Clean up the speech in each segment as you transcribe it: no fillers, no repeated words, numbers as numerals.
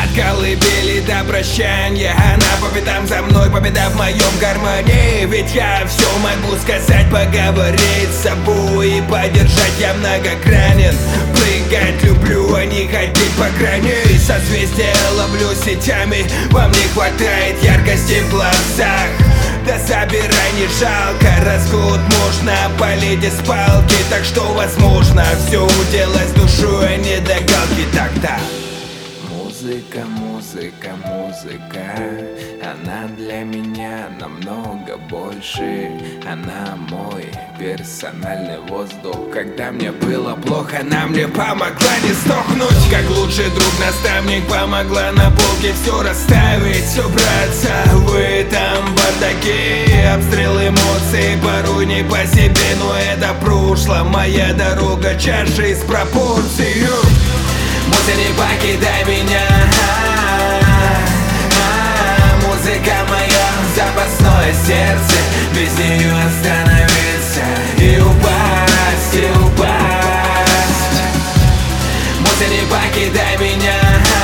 От колыбели до прощания, она по пятам за мной, победа в моем гармонии. Ведь я все могу сказать, поговорить с собой и поддержать. Я многогранен, прыгать люблю, а не ходить по грани. Созвездия ловлю сетями, вам не хватает яркости в глазах. Да забирай, не жалко, раскут можно полить из палки. Так что возможно все уделать с душой, а не до галки. Так-то музыка, музыка, музыка, она для меня намного больше. Она мой персональный воздух. Когда мне было плохо, она мне помогла не сдохнуть. Как лучший друг, наставник, помогла на полке все расставить, убраться в этом бардаке. Обстрел эмоций порой не по себе, но это прошлое, моя дорога, чаша из пропорций. Музыка, не покидай меня, музыка моё запасное сердце. Без нее остановиться и упасть, и упасть. Музыка, не покидай меня,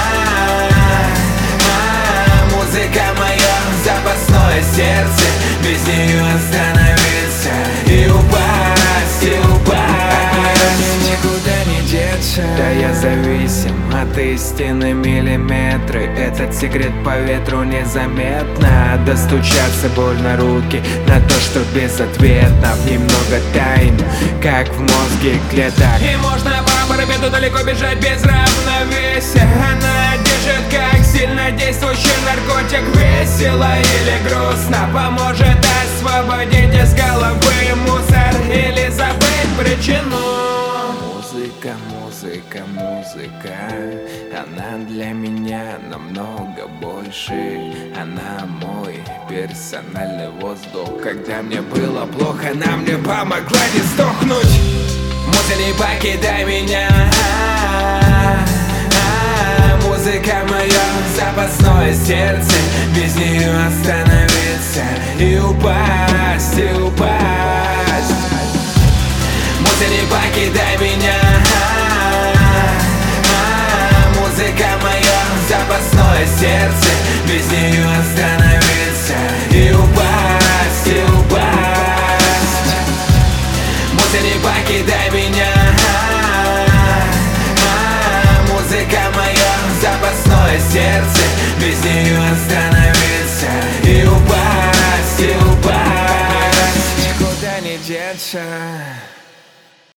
музыка моё запасное сердце. Без нее остановиться и упасть, и упасть. Никуда не деться. Да я зависим от истины миллиметры. Этот секрет по ветру незаметно. Достучаться больно руки на то, что безответно. Немного тайн, как в мозге клеток. И можно по парапету далеко бежать без равновесия. Она держит как сильно действующий наркотик. Весело или грустно, поможет освободить из головы мусор или забыть причину. Музыка, музыка, музыка, она для меня намного больше. Она мой персональный воздух. Когда мне было плохо, она мне помогла не сдохнуть. Музыка, не покидай меня, музыка моё запасное сердце. Без нее остановиться и упасть, и упасть. Музыка, не покидай меня, музыка моё запасное сердце. Без нее остановиться и упасть, и упасть. Музыка, не покидай меня, музыка моё запасное сердце. Без нее остановиться и упасть, и упасть. Никуда не деться.